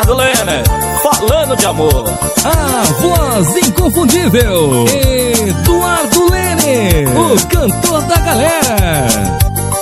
Eduardo Lene, falando de amor. A voz inconfundível, Eduardo Lene, o cantor da galera.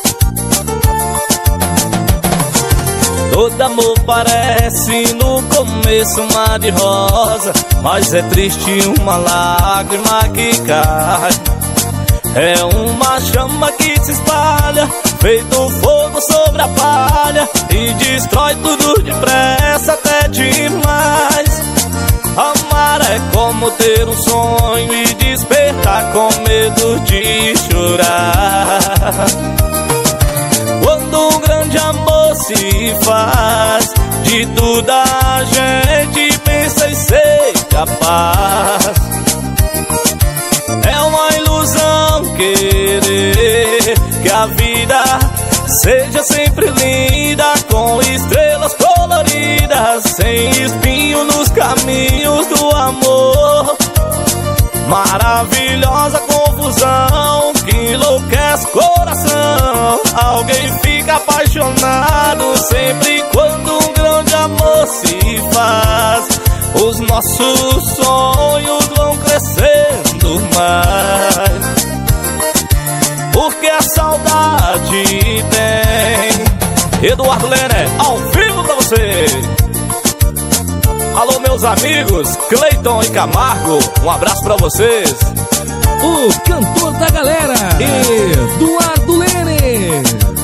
Todo amor parece no começo uma de rosa, mas é triste uma lágrima que cai. É uma chama que se espalha, feito fogo sobre a palha, e destrói tudo depressa, até demais. Amar é como ter um sonho e despertar com medo de chorar. Quando um grande amor se faz, de tudo a gente pensa em ser capaz. É uma ilusão querer que a vida seja sempre linda, com estrelas coloridas, sem espinho nos caminhos do amor. Maravilhosa confusão que enlouquece coração. Alguém fica apaixonado sempre quando um grande amor se faz. Os nossos sonhos vão crescendo mais, porque a saudade tem. Eduardo Lene, ao vivo pra você. Alô, meus amigos Cleiton e Camargo, um abraço pra vocês. O cantor da galera, Eduardo Lene.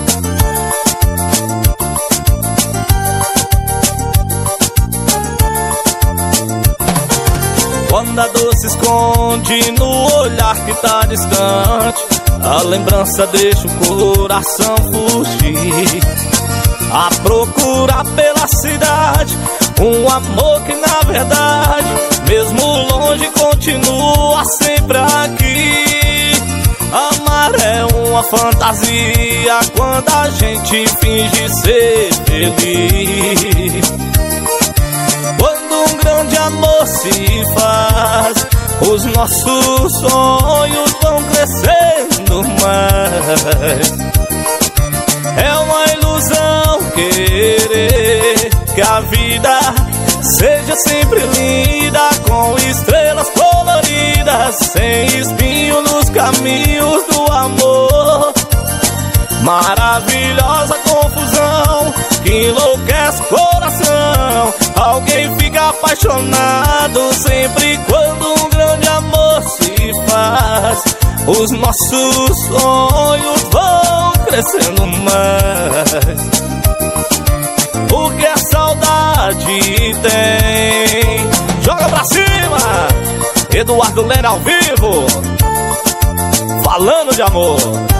Quando a dor se esconde no olhar que tá distante, a lembrança deixa o coração fugir, a procurar pela cidade um amor que na verdade, mesmo longe, continua sempre aqui. Amar é uma fantasia quando a gente finge ser feliz. Quando um grande amor se faz, os nossos sonhos vão crescendo mais. É uma ilusão querer que a vida seja sempre linda, com estrelas coloridas, sem espinho nos caminhos do amor. Maravilhosa confusão que enlouquece coração. Alguém fica apaixonado sempre quando um grande amor se faz. Os nossos sonhos vão crescendo mais, porque a saudade tem. Joga pra cima, Eduardo Lene ao vivo, falando de amor.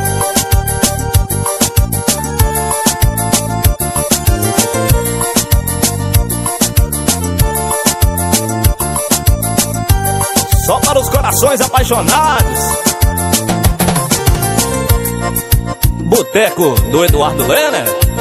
Só para os corações apaixonados. Boteco do Eduardo Lene.